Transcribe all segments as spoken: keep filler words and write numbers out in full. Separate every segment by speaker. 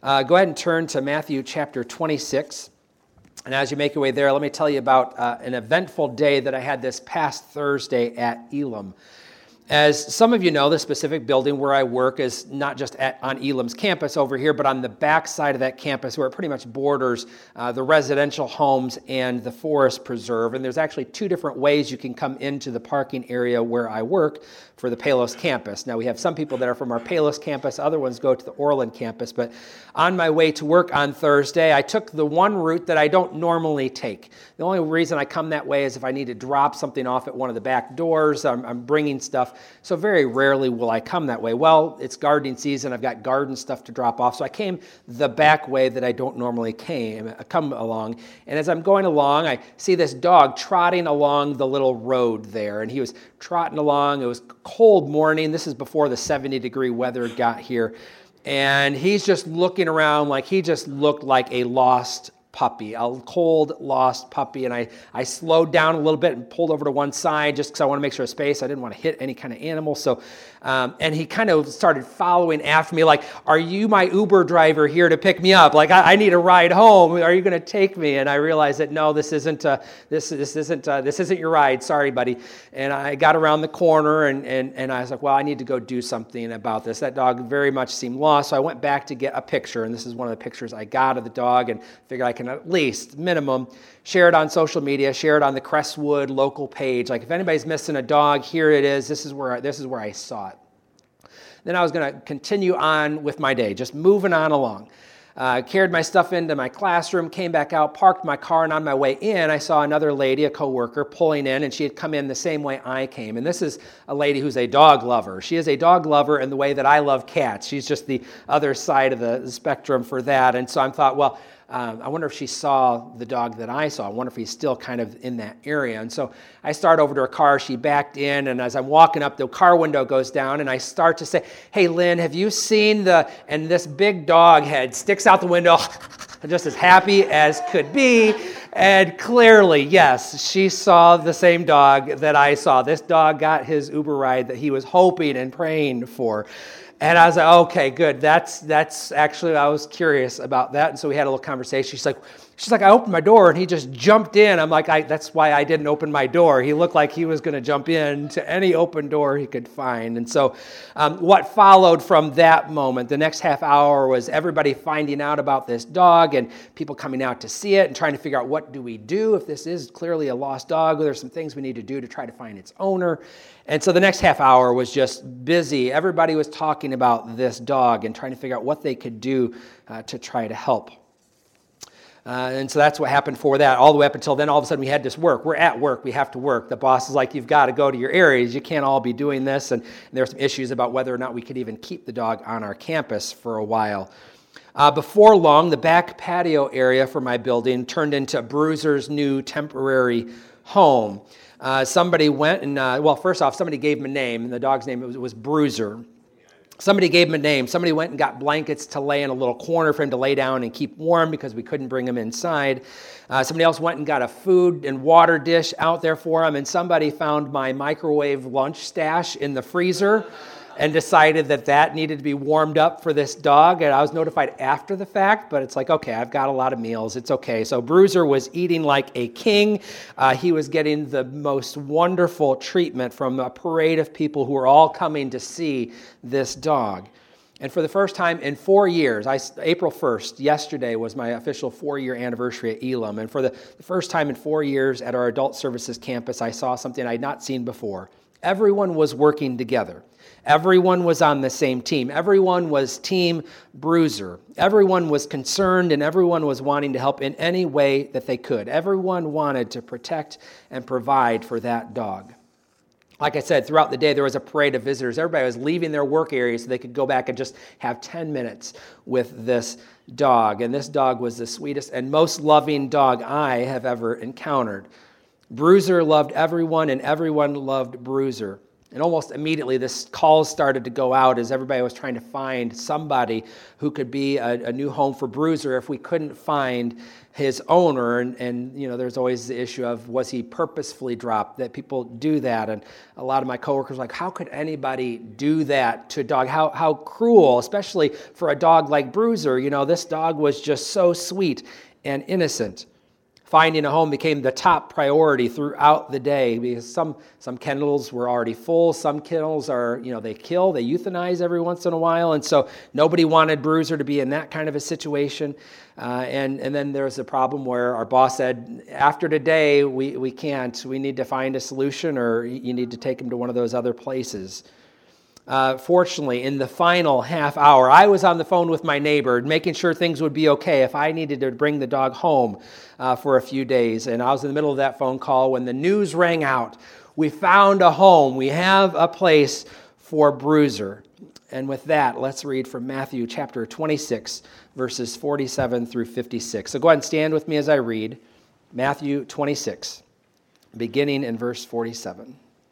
Speaker 1: Uh, go ahead and turn to Matthew chapter twenty-six. And as you make your way there, let me tell you about uh, an eventful day that I had this past Thursday at Elam. As some of you know, the specific building where I work is not just at, on Elam's campus over here, but on the back side of that campus where it pretty much borders uh, the residential homes and the forest preserve. And there's actually two different ways you can come into the parking area where I work for the Palos campus. Now, we have some people that are from our Palos campus, other ones go to the Orland campus. But on my way to work on Thursday, I took the one route that I don't normally take. The only reason I come that way is if I need to drop something off at one of the back doors. I'm, I'm bringing stuff. So very rarely will I come that way. Well, it's gardening season. I've got garden stuff to drop off. So I came the back way that I don't normally came, come along. And as I'm going along, I see this dog trotting along the little road there. And he was trotting along. It was a cold morning. This is before the seventy degree weather got here. And he's just looking around like he just looked like a lost puppy, a cold, lost puppy. And I, I slowed down a little bit and pulled over to one side just because I want to make sure of space. I didn't want to hit any kind of animal. So, um, and he kind of started following after me like, are you my Uber driver here to pick me up? Like, I, I need a ride home. Are you going to take me? And I realized that, no, this isn't, uh, this, this isn't, uh, this isn't your ride. Sorry, buddy. And I got around the corner and, and, and I was like, well, I need to go do something about this. That dog very much seemed lost. So I went back to get a picture. And this is one of the pictures I got of the dog and figured I can at least, minimum, share it on social media, share it on the Crestwood local page. Like if anybody's missing a dog, here it is. This is where I, this is where I saw it. Then I was going to continue on with my day, just moving on along. Uh, carried my stuff into my classroom, came back out, parked my car, and on my way in, I saw another lady, a coworker, pulling in, and she had come in the same way I came. And this is a lady who's a dog lover. She is a dog lover in the way that I love cats. She's just the other side of the spectrum for that. And so I thought, well, Um, I wonder if she saw the dog that I saw. I wonder if he's still kind of in that area. And so I start over to her car. She backed in, and as I'm walking up, the car window goes down, and I start to say, hey, Lynn, have you seen the, and this big dog head sticks out the window, just as happy as could be. And clearly, yes, she saw the same dog that I saw. This dog got his Uber ride that he was hoping and praying for. And I was like, okay, good. That's that's actually, I was curious about that. And so we had a little conversation. She's like, she's like, I opened my door and he just jumped in. I'm like, I, that's why I didn't open my door. He looked like he was going to jump in to any open door he could find. And so um, what followed from that moment, the next half hour, was everybody finding out about this dog and people coming out to see it and trying to figure out what do we do if this is clearly a lost dog. There's some things we need to do to try to find its owner. And so the next half hour was just busy. Everybody was talking about this dog and trying to figure out what they could do uh, to try to help. Uh, and so that's what happened for that, all the way up until then. All of a sudden, we had this work. We're at work. We have to work. The boss is like, you've got to go to your areas. You can't all be doing this. And, and there were some issues about whether or not we could even keep the dog on our campus for a while. Uh, before long, the back patio area for my building turned into Bruiser's new temporary home. Uh, somebody went and, uh, well, first off, somebody gave him a name, and the dog's name was, was Bruiser. Somebody gave him a name. Somebody went and got blankets to lay in a little corner for him to lay down and keep warm because we couldn't bring him inside. Uh, somebody else went and got a food and water dish out there for him, and somebody found my microwave lunch stash in the freezer and decided that that needed to be warmed up for this dog. And I was notified after the fact, but it's like, okay, I've got a lot of meals. It's okay. So Bruiser was eating like a king. Uh, he was getting the most wonderful treatment from a parade of people who were all coming to see this dog. And for the first time in four years, I, April first, yesterday was my official four-year anniversary at Elam. And for the, the first time in four years at our adult services campus, I saw something I had not seen before. Everyone was working together. Everyone was on the same team. Everyone was Team Bruiser. Everyone was concerned and everyone was wanting to help in any way that they could. Everyone wanted to protect and provide for that dog. Like I said, throughout the day, there was a parade of visitors. Everybody was leaving their work area so they could go back and just have ten minutes with this dog. And this dog was the sweetest and most loving dog I have ever encountered. Bruiser loved everyone and everyone loved Bruiser. And almost immediately, this calls started to go out as everybody was trying to find somebody who could be a, a new home for Bruiser if we couldn't find his owner. And, and, you know, there's always the issue of, was he purposefully dropped? That people do that. And a lot of my coworkers were like, how could anybody do that to a dog? How, how cruel, especially for a dog like Bruiser. You know, this dog was just so sweet and innocent. Finding a home became the top priority throughout the day because some, some kennels were already full. Some kennels are, you know, they kill, they euthanize every once in a while. And so nobody wanted Bruiser to be in that kind of a situation. Uh, and, and then there was a problem where our boss said, after today, we, we can't. We need to find a solution, or you need to take him to one of those other places. Uh, fortunately, in the final half hour, I was on the phone with my neighbor, making sure things would be okay if I needed to bring the dog home uh, for a few days. And I was in the middle of that phone call when the news rang out. We found a home. We have a place for Bruiser. And with that, let's read from Matthew chapter twenty-six, verses forty-seven through fifty-six. So go ahead and stand with me as I read Matthew twenty-six, beginning in verse forty-seven.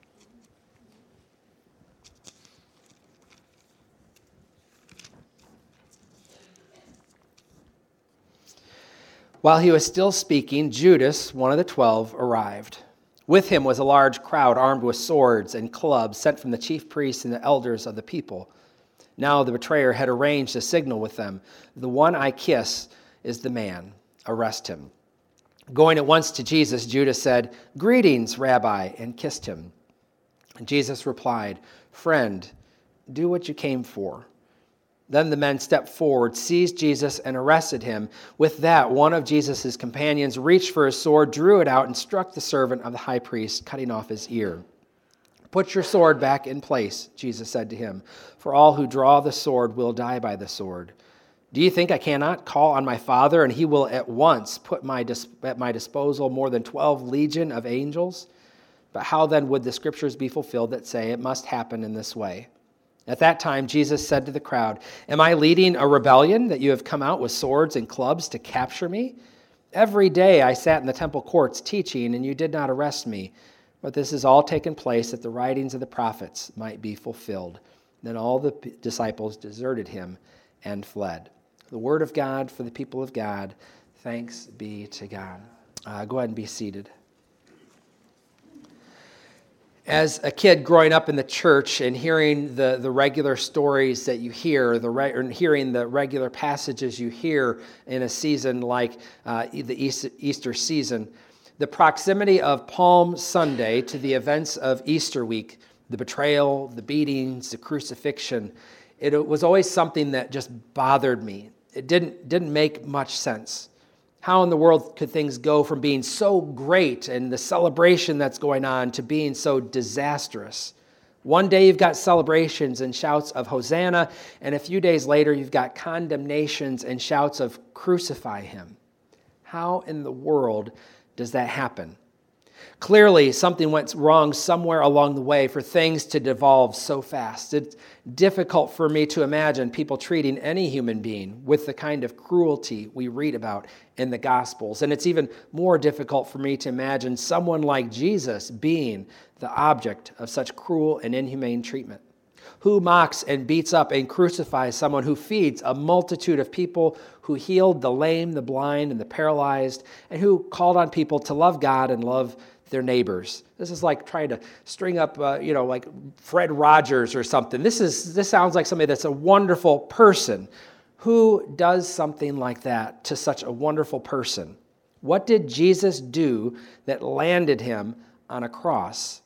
Speaker 1: While he was still speaking, Judas, one of the twelve, arrived. With him was a large crowd armed with swords and clubs sent from the chief priests and the elders of the people. Now the betrayer had arranged a signal with them. The one I kiss is the man. Arrest him. Going at once to Jesus, Judas said, "Greetings, Rabbi," and kissed him. And Jesus replied, "Friend, do what you came for." Then the men stepped forward, seized Jesus, and arrested him. With that, one of Jesus' companions reached for his sword, drew it out, and struck the servant of the high priest, cutting off his ear. "Put your sword back in place," Jesus said to him, "for all who draw the sword will die by the sword. Do you think I cannot call on my Father, and he will at once put my dis- at my disposal more than twelve legion of angels? But how then would the scriptures be fulfilled that say it must happen in this way?" At that time, Jesus said to the crowd, "Am I leading a rebellion that you have come out with swords and clubs to capture me? Every day I sat in the temple courts teaching, and you did not arrest me. But this has all taken place that the writings of the prophets might be fulfilled." Then all the disciples deserted him and fled. The word of God for the people of God. Thanks be to God. Uh, go ahead and be seated. As a kid growing up in the church and hearing the, the regular stories that you hear, the re, or hearing the regular passages you hear in a season like uh, the Easter, Easter season, the proximity of Palm Sunday to the events of Easter week, the betrayal, the beatings, the crucifixion, it, it was always something that just bothered me. It didn't, didn't make much sense. How in the world could things go from being so great and the celebration that's going on to being so disastrous? One day you've got celebrations and shouts of Hosanna, and a few days later you've got condemnations and shouts of crucify him. How in the world does that happen? Clearly, something went wrong somewhere along the way for things to devolve so fast. It's difficult for me to imagine people treating any human being with the kind of cruelty we read about in the Gospels. And it's even more difficult for me to imagine someone like Jesus being the object of such cruel and inhumane treatment. Who mocks and beats up and crucifies someone who feeds a multitude of people, who healed the lame, the blind, and the paralyzed, and who called on people to love God and love their neighbors? This is like trying to string up, uh, you know, like Fred Rogers or something. This is this sounds like somebody that's a wonderful person. Who does something like that to such a wonderful person? What did Jesus do that landed him on a cross?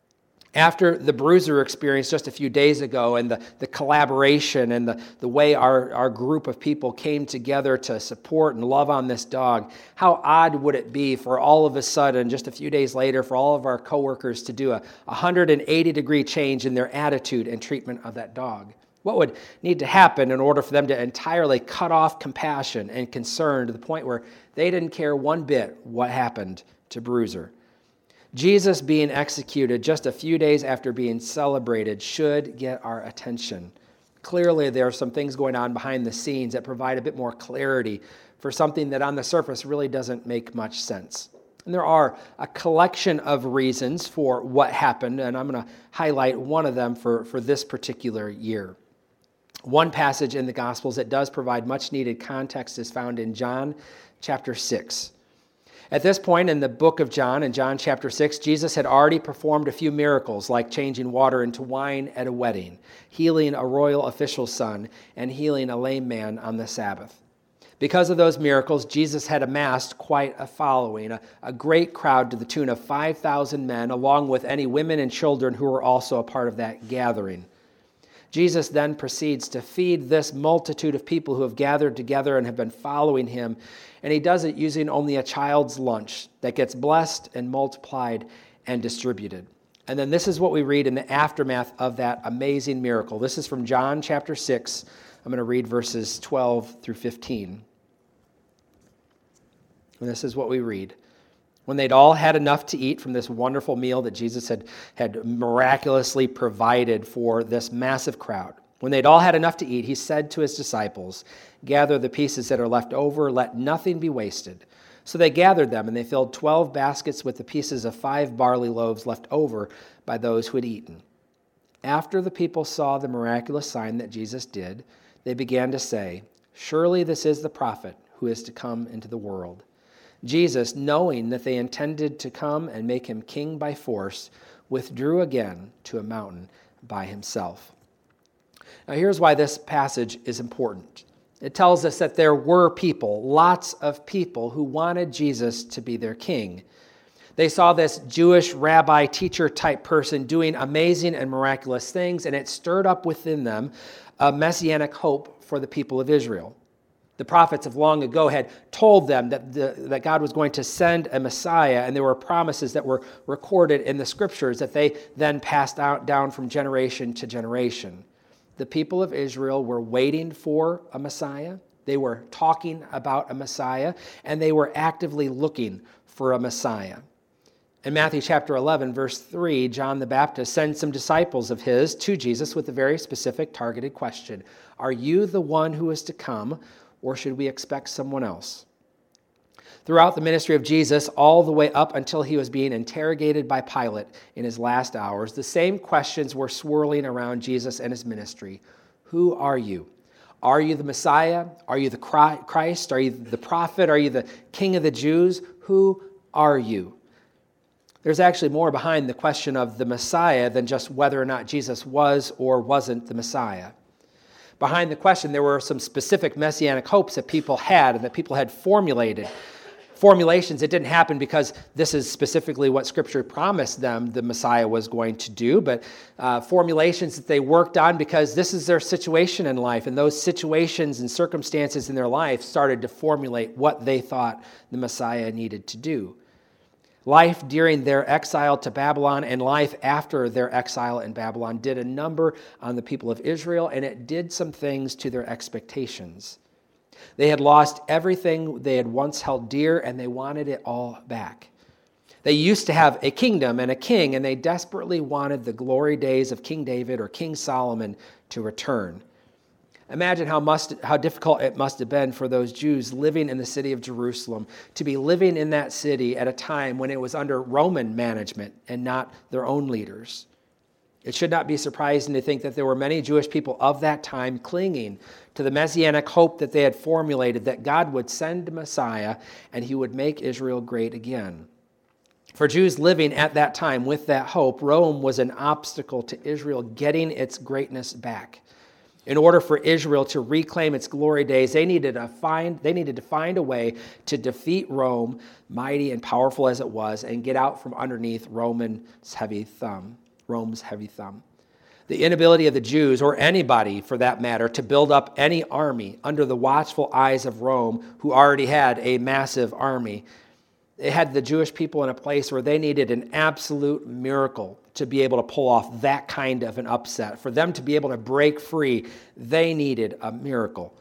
Speaker 1: After the Bruiser experience just a few days ago and the, the collaboration and the, the way our, our group of people came together to support and love on this dog, how odd would it be for all of a sudden, just a few days later, for all of our coworkers to do a one hundred eighty degree change in their attitude and treatment of that dog? What would need to happen in order for them to entirely cut off compassion and concern to the point where they didn't care one bit what happened to Bruiser? Jesus being executed just a few days after being celebrated should get our attention. Clearly, there are some things going on behind the scenes that provide a bit more clarity for something that on the surface really doesn't make much sense. And there are a collection of reasons for what happened, and I'm going to highlight one of them for, for this particular year. One passage in the Gospels that does provide much needed context is found in John chapter six. At this point in the book of John, in John chapter six, Jesus had already performed a few miracles like changing water into wine at a wedding, healing a royal official's son, and healing a lame man on the Sabbath. Because of those miracles, Jesus had amassed quite a following, a, a great crowd to the tune of five thousand men, along with any women and children who were also a part of that gathering. Jesus then proceeds to feed this multitude of people who have gathered together and have been following him, and he does it using only a child's lunch that gets blessed and multiplied and distributed. And then this is what we read in the aftermath of that amazing miracle. This is from John chapter six. I'm going to read verses twelve through fifteen. And this is what we read. When they'd all had enough to eat from this wonderful meal that Jesus had, had miraculously provided for this massive crowd, when they'd all had enough to eat, he said to his disciples, "Gather the pieces that are left over, let nothing be wasted." So they gathered them, and they filled twelve baskets with the pieces of five barley loaves left over by those who had eaten. After the people saw the miraculous sign that Jesus did, they began to say, "Surely this is the prophet who is to come into the world." Jesus, knowing that they intended to come and make him king by force, withdrew again to a mountain by himself. Now here's why this passage is important. It tells us that there were people, lots of people, who wanted Jesus to be their king. They saw this Jewish rabbi, teacher type person doing amazing and miraculous things, and it stirred up within them a messianic hope for the people of Israel. The prophets of long ago had told them that, the, that God was going to send a Messiah, and there were promises that were recorded in the scriptures that they then passed out down from generation to generation. The people of Israel were waiting for a Messiah. They were talking about a Messiah, and they were actively looking for a Messiah. In Matthew chapter eleven, verse three, John the Baptist sends some disciples of his to Jesus with a very specific targeted question. "Are you the one who is to come, or should we expect someone else?" Throughout the ministry of Jesus, all the way up until he was being interrogated by Pilate in his last hours, the same questions were swirling around Jesus and his ministry. Who are you? Are you the Messiah? Are you the Christ? Are you the prophet? Are you the King of the Jews? Who are you? There's actually more behind the question of the Messiah than just whether or not Jesus was or wasn't the Messiah. Behind the question, there were some specific messianic hopes that people had and that people had formulated. Formulations, it didn't happen because this is specifically what Scripture promised them the Messiah was going to do, but uh, formulations that they worked on because this is their situation in life, and those situations and circumstances in their life started to formulate what they thought the Messiah needed to do. Life during their exile to Babylon and life after their exile in Babylon did a number on the people of Israel, and it did some things to their expectations. They had lost everything they had once held dear, and they wanted it all back. They used to have a kingdom and a king, and they desperately wanted the glory days of King David or King Solomon to return. Imagine how must how difficult it must have been for those Jews living in the city of Jerusalem to be living in that city at a time when it was under Roman management and not their own leaders. It should not be surprising to think that there were many Jewish people of that time clinging to the messianic hope that they had formulated that God would send a Messiah and he would make Israel great again. For Jews living at that time with that hope, Rome was an obstacle to Israel getting its greatness back. In order for Israel to reclaim its glory days, they needed to find, they needed to find a way to defeat Rome, mighty and powerful as it was, and get out from underneath Roman's heavy thumb, Rome's heavy thumb. The inability of the Jews, or anybody for that matter, to build up any army under the watchful eyes of Rome, who already had a massive army, it had the Jewish people in a place where they needed an absolute miracle to be able to pull off that kind of an upset. For them to be able to break free, they needed a miracle.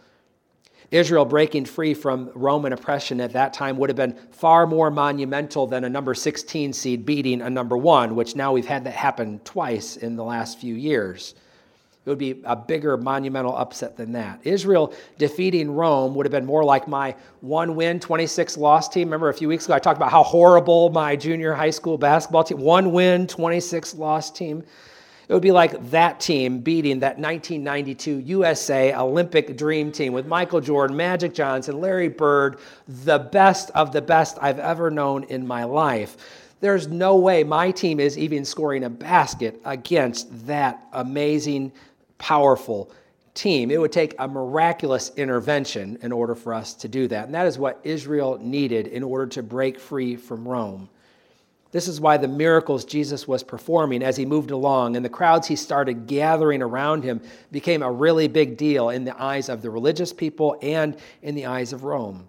Speaker 1: Israel breaking free from Roman oppression at that time would have been far more monumental than a number sixteen seed beating a number one, which now we've had that happen twice in the last few years. It would be a bigger monumental upset than that. Israel defeating Rome would have been more like my one win, twenty-six loss team. Remember a few weeks ago I talked about how horrible my junior high school basketball team, one win, twenty-six loss team. It would be like that team beating that nineteen ninety-two U S A Olympic Dream Team with Michael Jordan, Magic Johnson, Larry Bird, the best of the best I've ever known in my life. There's no way my team is even scoring a basket against that amazing, powerful team. It would take a miraculous intervention in order for us to do that. And that is what Israel needed in order to break free from Rome. This is why the miracles Jesus was performing as he moved along and the crowds he started gathering around him became a really big deal in the eyes of the religious people and in the eyes of Rome.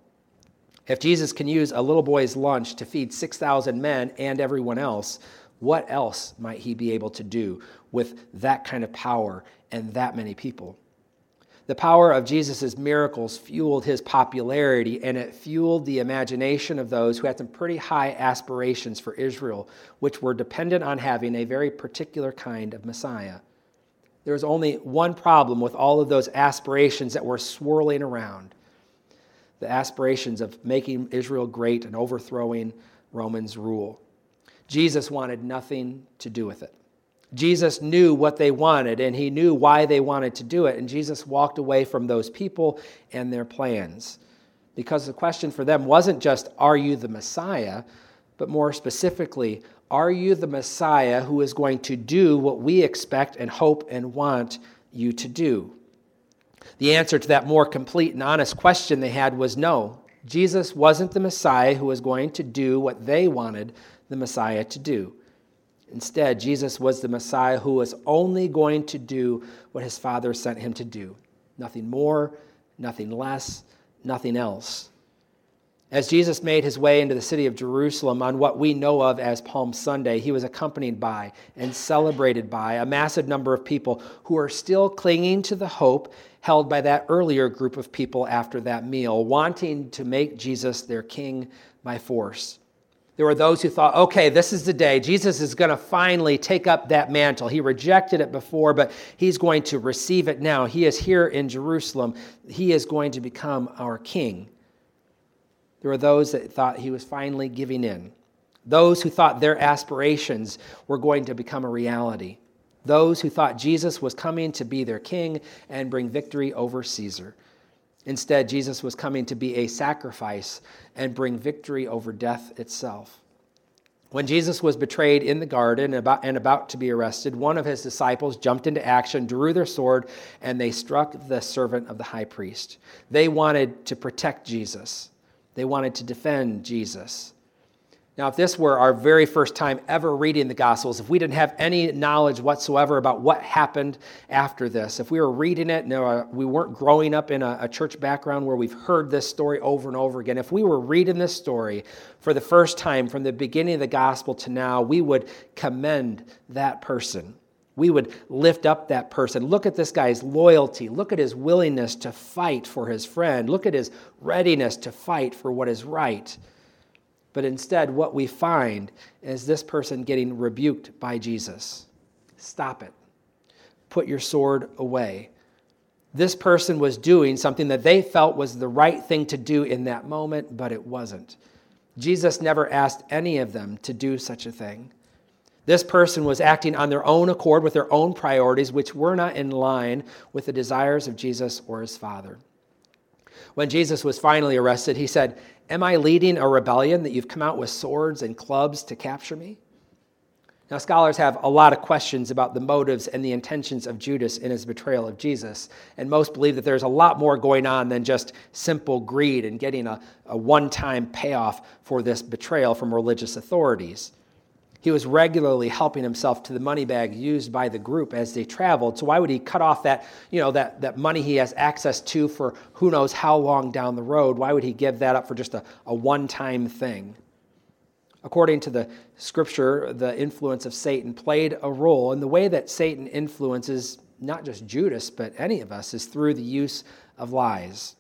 Speaker 1: If Jesus can use a little boy's lunch to feed six thousand men and everyone else, what else might he be able to do with that kind of power and that many people? The power of Jesus' miracles fueled his popularity, and it fueled the imagination of those who had some pretty high aspirations for Israel, which were dependent on having a very particular kind of Messiah. There was only one problem with all of those aspirations that were swirling around: the aspirations of making Israel great and overthrowing Romans' rule. Jesus wanted nothing to do with it. Jesus knew what they wanted, and he knew why they wanted to do it, and Jesus walked away from those people and their plans. Because the question for them wasn't just, are you the Messiah, but more specifically, are you the Messiah who is going to do what we expect and hope and want you to do? The answer to that more complete and honest question they had was no. Jesus wasn't the Messiah who was going to do what they wanted the Messiah to do. Instead, Jesus was the Messiah who was only going to do what his Father sent him to do. Nothing more, nothing less, nothing else. As Jesus made his way into the city of Jerusalem on what we know of as Palm Sunday, he was accompanied by and celebrated by a massive number of people who are still clinging to the hope held by that earlier group of people after that meal, wanting to make Jesus their king by force. There were those who thought, okay, this is the day. Jesus is going to finally take up that mantle. He rejected it before, but he's going to receive it now. He is here in Jerusalem. He is going to become our king. There were those that thought he was finally giving in. Those who thought their aspirations were going to become a reality. Those who thought Jesus was coming to be their king and bring victory over Caesar. Instead, Jesus was coming to be a sacrifice and bring victory over death itself. When Jesus was betrayed in the garden and about, and about to be arrested, one of his disciples jumped into action, drew their sword, and they struck the servant of the high priest. They wanted to protect Jesus. They wanted to defend Jesus. Now, if this were our very first time ever reading the Gospels, if we didn't have any knowledge whatsoever about what happened after this, if we were reading it and we weren't growing up in a, a church background where we've heard this story over and over again, if we were reading this story for the first time from the beginning of the Gospel to now, we would commend that person. We would lift up that person. Look at this guy's loyalty. Look at his willingness to fight for his friend. Look at his readiness to fight for what is right. But instead, what we find is this person getting rebuked by Jesus. Stop it. Put your sword away. This person was doing something that they felt was the right thing to do in that moment, but it wasn't. Jesus never asked any of them to do such a thing. This person was acting on their own accord with their own priorities, which were not in line with the desires of Jesus or his Father. When Jesus was finally arrested, he said, "Am I leading a rebellion that you've come out with swords and clubs to capture me?" Now, scholars have a lot of questions about the motives and the intentions of Judas in his betrayal of Jesus, and most believe that there's a lot more going on than just simple greed and getting a, a one-time payoff for this betrayal from religious authorities. He was regularly helping himself to the money bag used by the group as they traveled. So why would he cut off that, you know, that, that money he has access to for who knows how long down the road? Why would he give that up for just a, a one-time thing? According to the scripture, the influence of Satan played a role. And the way that Satan influences not just Judas, but any of us, is through the use of lies.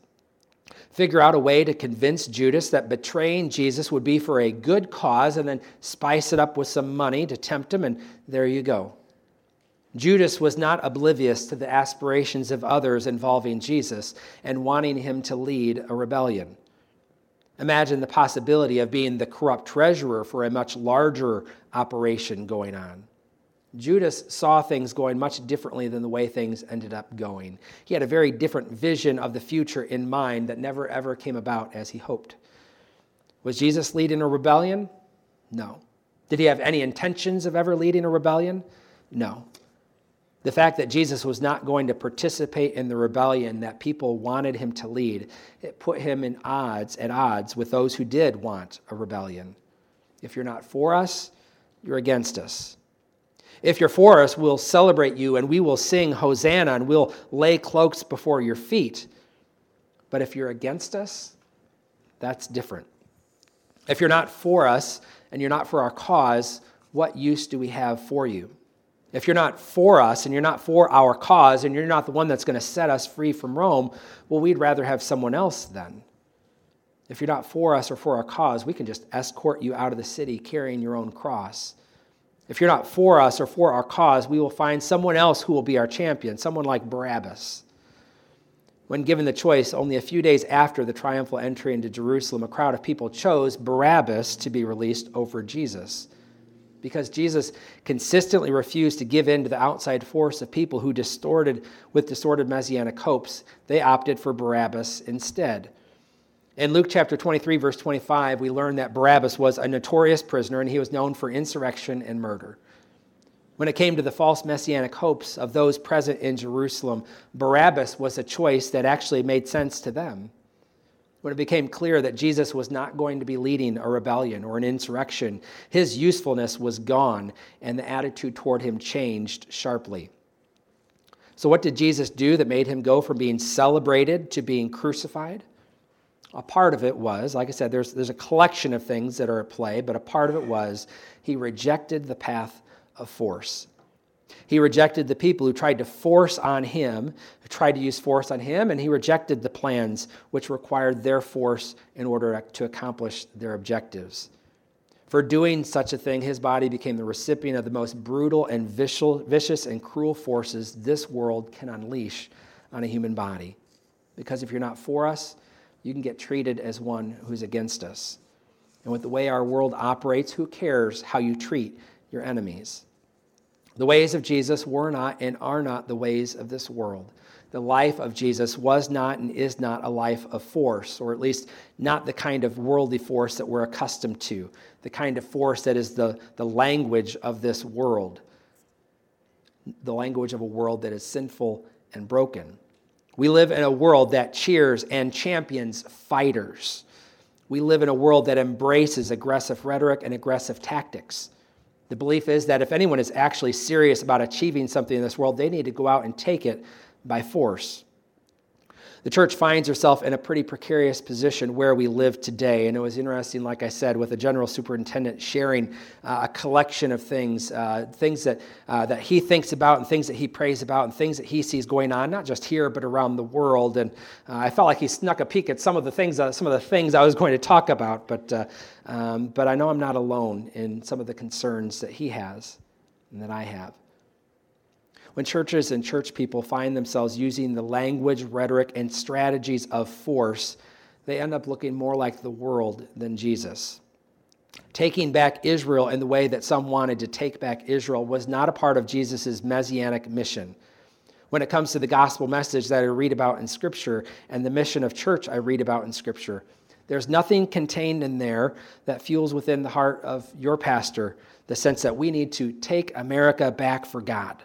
Speaker 1: Figure out a way to convince Judas that betraying Jesus would be for a good cause, and then spice it up with some money to tempt him, and there you go. Judas was not oblivious to the aspirations of others involving Jesus and wanting him to lead a rebellion. Imagine the possibility of being the corrupt treasurer for a much larger operation going on. Judas saw things going much differently than the way things ended up going. He had a very different vision of the future in mind that never ever came about as he hoped. Was Jesus leading a rebellion? No. Did he have any intentions of ever leading a rebellion? No. The fact that Jesus was not going to participate in the rebellion that people wanted him to lead, it put him in odds, at odds with those who did want a rebellion. If you're not for us, you're against us. If you're for us, we'll celebrate you and we will sing Hosanna and we'll lay cloaks before your feet. But if you're against us, that's different. If you're not for us and you're not for our cause, what use do we have for you? If you're not for us and you're not for our cause and you're not the one that's going to set us free from Rome, well, we'd rather have someone else then. If you're not for us or for our cause, we can just escort you out of the city carrying your own cross. If you're not for us or for our cause, we will find someone else who will be our champion, someone like Barabbas. When given the choice, only a few days after the triumphal entry into Jerusalem, a crowd of people chose Barabbas to be released over Jesus. Because Jesus consistently refused to give in to the outside force of people who distorted with distorted messianic hopes, they opted for Barabbas instead. In Luke chapter twenty-three, verse twenty-five, we learn that Barabbas was a notorious prisoner and he was known for insurrection and murder. When it came to the false messianic hopes of those present in Jerusalem, Barabbas was a choice that actually made sense to them. When it became clear that Jesus was not going to be leading a rebellion or an insurrection, his usefulness was gone and the attitude toward him changed sharply. So what did Jesus do that made him go from being celebrated to being crucified? A part of it was, like I said, there's, there's a collection of things that are at play, but a part of it was he rejected the path of force. He rejected the people who tried to force on him, who tried to use force on him, and he rejected the plans which required their force in order to accomplish their objectives. For doing such a thing, his body became the recipient of the most brutal and vicious and cruel forces this world can unleash on a human body. Because if you're not for us, you can get treated as one who's against us. And with the way our world operates, who cares how you treat your enemies? The ways of Jesus were not and are not the ways of this world. The life of Jesus was not and is not a life of force, or at least not the kind of worldly force that we're accustomed to, the kind of force that is the, the language of this world, the language of a world that is sinful and broken. We live in a world that cheers and champions fighters. We live in a world that embraces aggressive rhetoric and aggressive tactics. The belief is that if anyone is actually serious about achieving something in this world, they need to go out and take it by force. The church finds herself in a pretty precarious position where we live today. And it was interesting, like I said, with the general superintendent sharing uh, a collection of things, uh, things that uh, that he thinks about and things that he prays about and things that he sees going on, not just here, but around the world. And uh, I felt like he snuck a peek at some of the things, uh, some of the things I was going to talk about. But uh, um, but I know I'm not alone in some of the concerns that he has and that I have. When churches and church people find themselves using the language, rhetoric, and strategies of force, they end up looking more like the world than Jesus. Taking back Israel in the way that some wanted to take back Israel was not a part of Jesus' messianic mission. When it comes to the gospel message that I read about in Scripture and the mission of church I read about in Scripture, there's nothing contained in there that fuels within the heart of your pastor the sense that we need to take America back for God.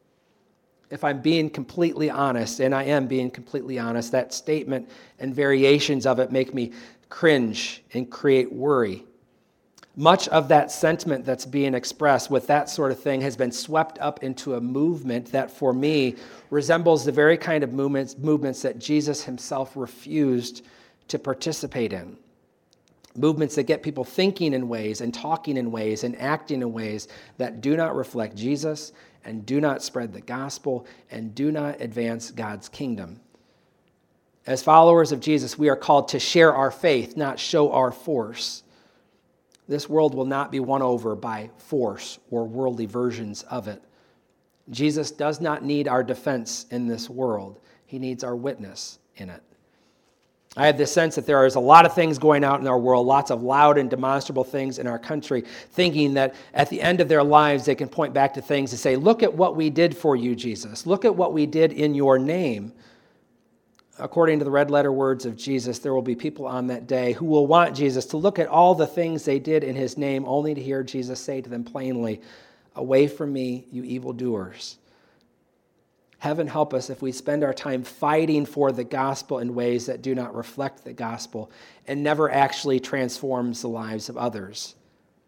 Speaker 1: If I'm being completely honest, and I am being completely honest, that statement and variations of it make me cringe and create worry. Much of that sentiment that's being expressed with that sort of thing has been swept up into a movement that, for me, resembles the very kind of movements, movements that Jesus himself refused to participate in. Movements that get people thinking in ways and talking in ways and acting in ways that do not reflect Jesus and do not spread the gospel and do not advance God's kingdom. As followers of Jesus, we are called to share our faith, not show our force. This world will not be won over by force or worldly versions of it. Jesus does not need our defense in this world. He needs our witness in it. I have this sense that there is a lot of things going out in our world, lots of loud and demonstrable things in our country, thinking that at the end of their lives they can point back to things and say, look at what we did for you, Jesus. Look at what we did in your name. According to the red letter words of Jesus, there will be people on that day who will want Jesus to look at all the things they did in his name, only to hear Jesus say to them plainly, away from me, you evildoers. Heaven help us if we spend our time fighting for the gospel in ways that do not reflect the gospel and never actually transforms the lives of others.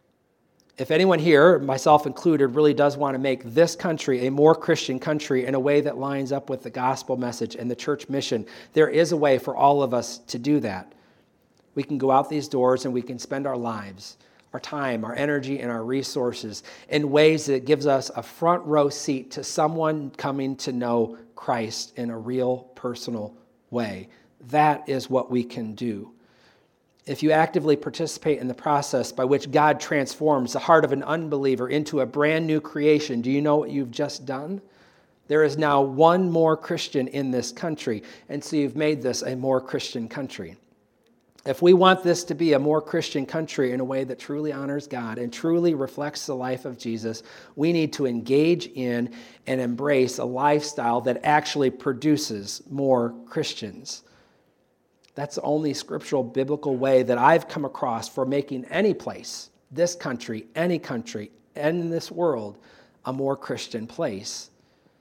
Speaker 1: If anyone here, myself included, really does want to make this country a more Christian country in a way that lines up with the gospel message and the church mission, there is a way for all of us to do that. We can go out these doors and we can spend our lives, our time, our energy, and our resources in ways that gives us a front row seat to someone coming to know Christ in a real personal way. That is what we can do. If you actively participate in the process by which God transforms the heart of an unbeliever into a brand new creation, do you know what you've just done? There is now one more Christian in this country, and so you've made this a more Christian country. If we want this to be a more Christian country in a way that truly honors God and truly reflects the life of Jesus, we need to engage in and embrace a lifestyle that actually produces more Christians. That's the only scriptural biblical way that I've come across for making any place, this country, any country, and in this world, a more Christian place.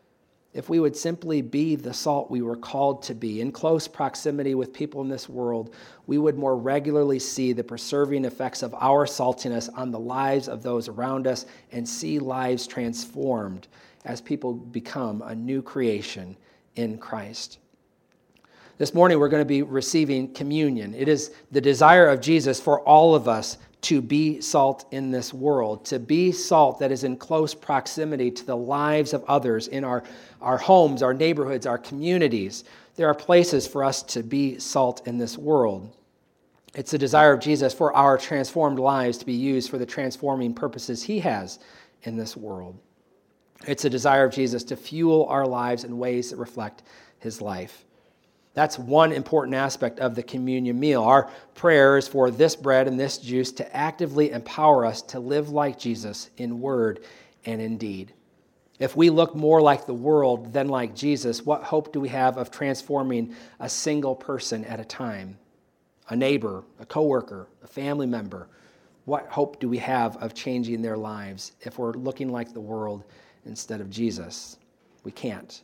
Speaker 1: If we would simply be the salt we were called to be, in close proximity with people in this world, we would more regularly see the preserving effects of our saltiness on the lives of those around us and see lives transformed as people become a new creation in Christ. This morning we're going to be receiving communion. It is the desire of Jesus for all of us to be salt in this world, to be salt that is in close proximity to the lives of others in our, our homes, our neighborhoods, our communities. There are places for us to be salt in this world. It's the desire of Jesus for our transformed lives to be used for the transforming purposes he has in this world. It's a desire of Jesus to fuel our lives in ways that reflect his life. That's one important aspect of the communion meal. Our prayer is for this bread and this juice to actively empower us to live like Jesus in word and in deed. If we look more like the world than like Jesus, what hope do we have of transforming a single person at a time? A neighbor, a coworker, a family member. What hope do we have of changing their lives if we're looking like the world instead of Jesus? We can't.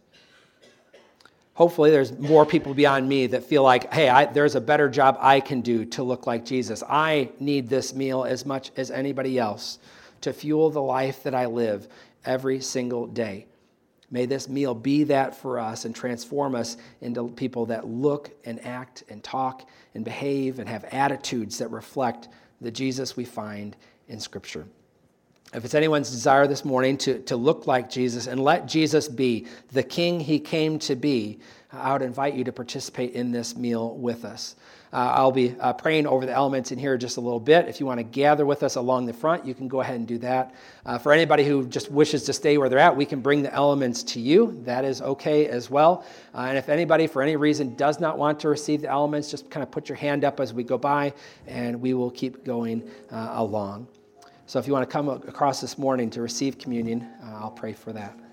Speaker 1: Hopefully there's more people beyond me that feel like, hey, I, there's a better job I can do to look like Jesus. I need this meal as much as anybody else to fuel the life that I live every single day. May this meal be that for us and transform us into people that look and act and talk and behave and have attitudes that reflect the Jesus we find in Scripture. If it's anyone's desire this morning to, to look like Jesus and let Jesus be the King he came to be, I would invite you to participate in this meal with us. Uh, I'll be uh, praying over the elements in here just a little bit. If you want to gather with us along the front, you can go ahead and do that. Uh, for anybody who just wishes to stay where they're at, we can bring the elements to you. That is okay as well. Uh, and if anybody, for any reason, does not want to receive the elements, just kind of put your hand up as we go by, and we will keep going uh, along. So if you want to come across this morning to receive communion, uh, I'll pray for that.